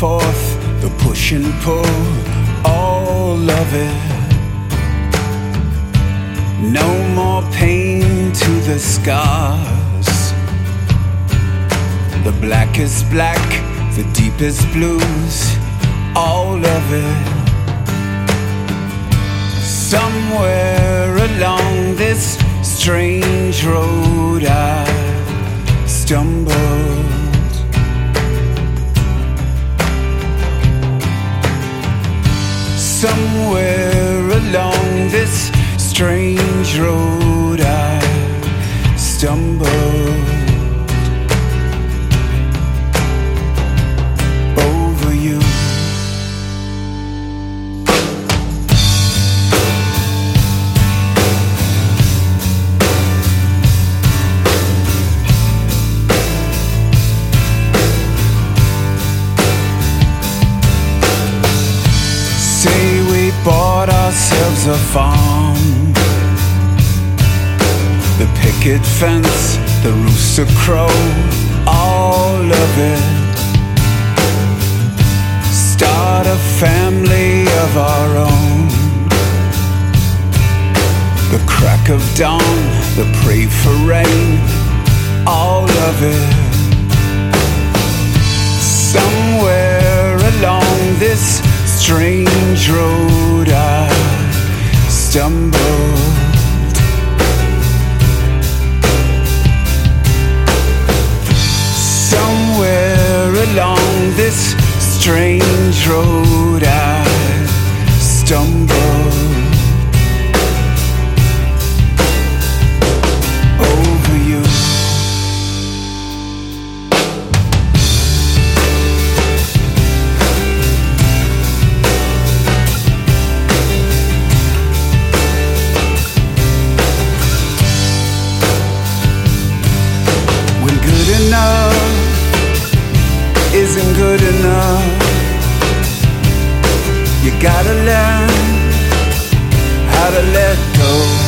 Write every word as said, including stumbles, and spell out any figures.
forth, the push and pull, all of it. No more pain to the scars. The blackest black, the deepest blues, all of it. Somewhere along this strange road I stumbled. Somewhere along this strange road I stumbled over you. Say we bought ourselves a farm, the picket fence, the rooster crow, all of it. Start a family of our own. The crack of dawn, the pray for rain, all of it. Somewhere along this strange road I stumbled. Somewhere along this strange road I stumbled over you. When good enough isn't good enough, you gotta learn how to let go.